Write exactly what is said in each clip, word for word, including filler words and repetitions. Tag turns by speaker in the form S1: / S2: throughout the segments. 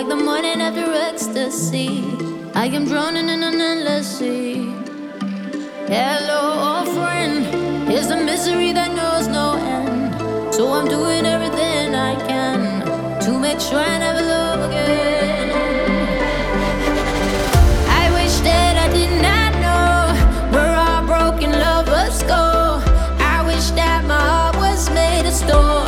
S1: like the morning after ecstasy. I am drowning in an endless sea. Hello, old friend. Here's a misery that knows no end. So I'm doing everything I can to make sure I never love again. I wish that I did not know where our broken lovers go. I wish that my heart was made of stone.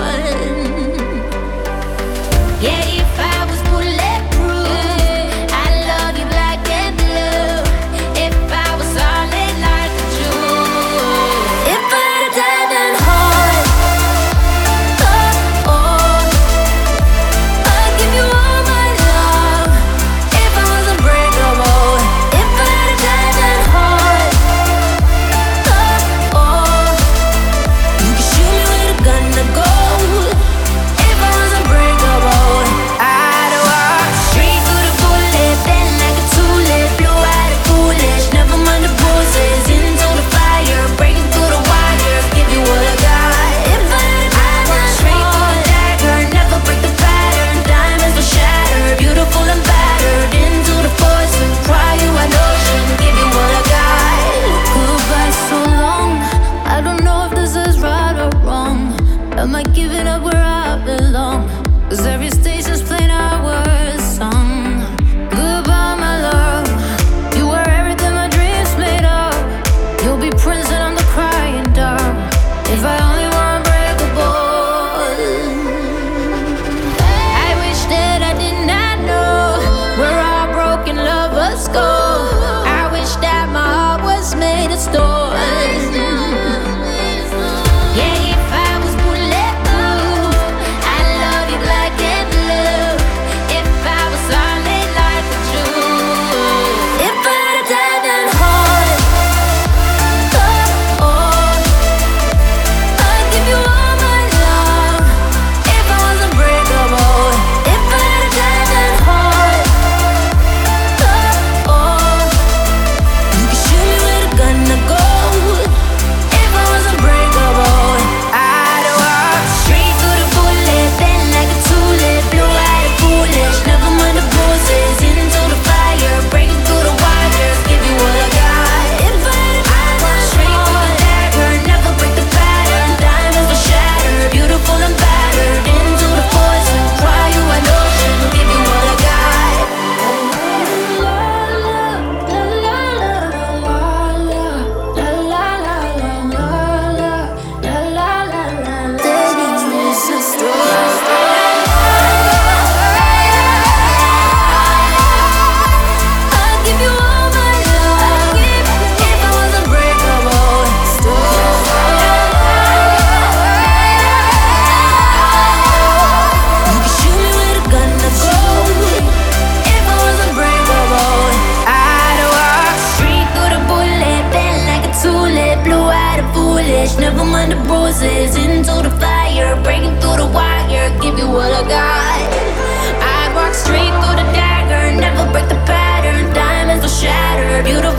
S1: Yeah, if I was bulletproof, I'd love you black and blue. If I was solid like a Jew, if I had a diamond heart, oh, oh, I'd give you all my love. If I was unbreakable, if I had a diamond heart, oh, oh, you could shoot me with a gun to go. If I was unbreakable, I'd walk straight through the bullet, bend like a tulip, blue-eyed and foolish, never mind the bruises, into the fire, breaking through the wires, give you what I got. If I had a diamond straight through the dagger, never break the pattern, diamonds will shatter, beautiful and battered, into the poison, cry you an ocean, give you what I got. Goodbye so long, I don't know if this is right or wrong. Am I giving up where I belong? Cause every station's playing our song. Goodbye, my love. You were everything my dreams made of. You'll be prison on the crying dark. If I only were unbreakable. I wish that I did not know where our broken lovers go. I wish that my heart was made of stone. Yeah, if I was bulletproof, I'd love you black and blue. If I was solid like a Jew, if I had a diamond heart, oh, oh, I'd give you all my love. If I was unbreakable, if I had a diamond heart, oh, oh, you could shoot me with a gun to go. If I was unbreakable, I'd walk straight through the bullet, bend like a tulip, blue-eyed and foolish, never mind the bruises, into the fire, breaking through the wires, give you what I got. If I had a diamond straight through the dagger, never break the pattern, diamonds will shatter, beautiful and battered, into the poison, cry you an ocean, give you what I got. La la la la la la la la la la la la. This is strong. I'd give you all my love. If I was unbreakable, you could shoot me with a gun to go. If I was unbreakable, I'd walk straight through the bullet, bend like a tulip, blue-eyed and foolish, never mind the bruises, into the fire, breaking through the wire, give you what I got. I'd walk straight through the dagger, never break the pattern, diamonds will shatter, beautiful